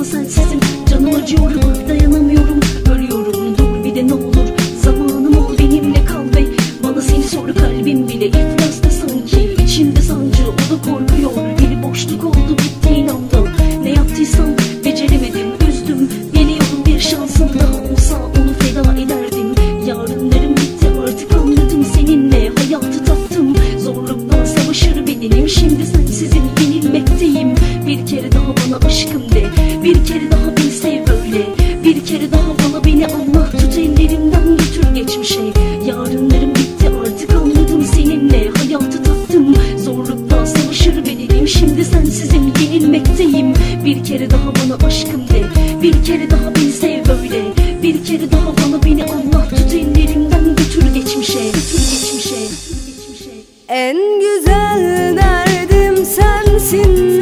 ama sensizim. Canım acıyorum, dayanamıyorum, ölüyorum. Dur bir de ne olur, zamanım ol, benimle kal ve bana seni sor. Kalbim bile iflasta sanki, içimde sancı, o da korkuyor. Bir boşluk oldu bittiğin anda, ne yaptıysam beceremedim, üzdüm. Biliyorum bir şansım daha olsa onu feda ederdim. Yarınlarım bitti artık, anladım, seninle hayatı tattım. Zorluktan savaşır bedenim, şimdi sensizim yenilmekteyim. Bir kere daha bana aşkım de, bir kere daha beni sev böyle. Bir kere daha bana beni anlat, tut ellerimden götür geçmişe. Yarınlarım bitti artık, anladım, seninle hayatı tattım. Zorluktan savaşır bedenim, şimdi sensizim yenilmekteyim. Bir kere daha bana aşkım de, bir kere daha beni sev böyle. Bir kere daha bana beni anlat, tut ellerimden götür geçmişe. Götür geçmişe, götür geçmişe. En güzel derdim sensin,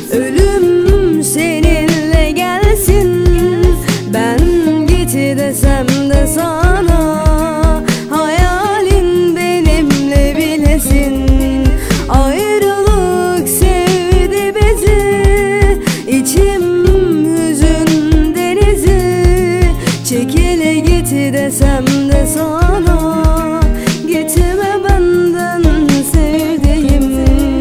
ölüm seninle gelsin. Ben git desem de sana, hayalin benimle bilesin. Ayrılık sevdi bizi, içim hüzün denizi. Çekile git desem de sana, gitme benden sevdiğim.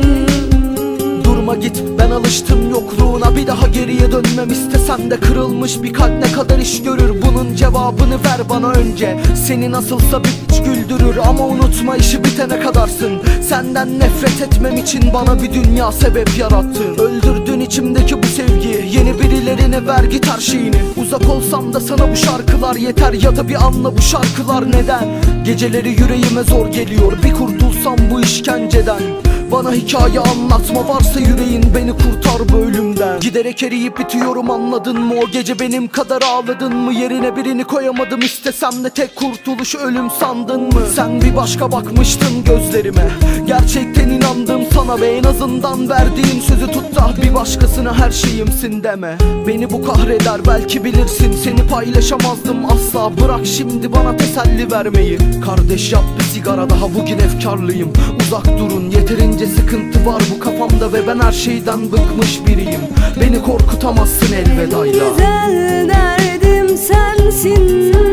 Durma git, ben alıştım yokluğuna, bir daha geriye dönmem istesem de. Kırılmış bir kalp ne kadar iş görür, bunun cevabını ver bana önce. Seni nasılsa bir hiç güldürür ama unutma işi bitene kadarsın. Senden nefret etmem için bana bir dünya sebep yarattın. Öldürdün içimdeki bu sevgiyi, yeni birilerine ver git her şeyini. Uzak olsam da sana bu şarkılar yeter, ya da bir anla bu şarkılar neden. Geceleri yüreğime zor geliyor, bir kurtulsam bu işkenceden. Bana hikaye anlatma, varsa yüreğin beni kurtar bu ölümden. Giderek eriyip bitiyorum, anladın mı? O gece benim kadar ağladın mı? Yerine birini koyamadım, istesem de tek kurtuluş ölüm sandın mı? Sen bir başka bakmıştın gözlerime, gerçekten inandım sana ve en azından verdiğin sözü tut da bir başkasına her şeyimsin deme. Beni bu kahreder belki bilirsin, seni paylaşamazdım asla. Bırak şimdi bana teselli vermeyi. Kardeş yap bir sigara daha, bugün efkarlıyım. Uzak durun, yeterince sıkıntı var bu kafamda ve ben her şeyden bıkmış biriyim. Beni korkutamazsın elvedayla. En güzel derdim sensin,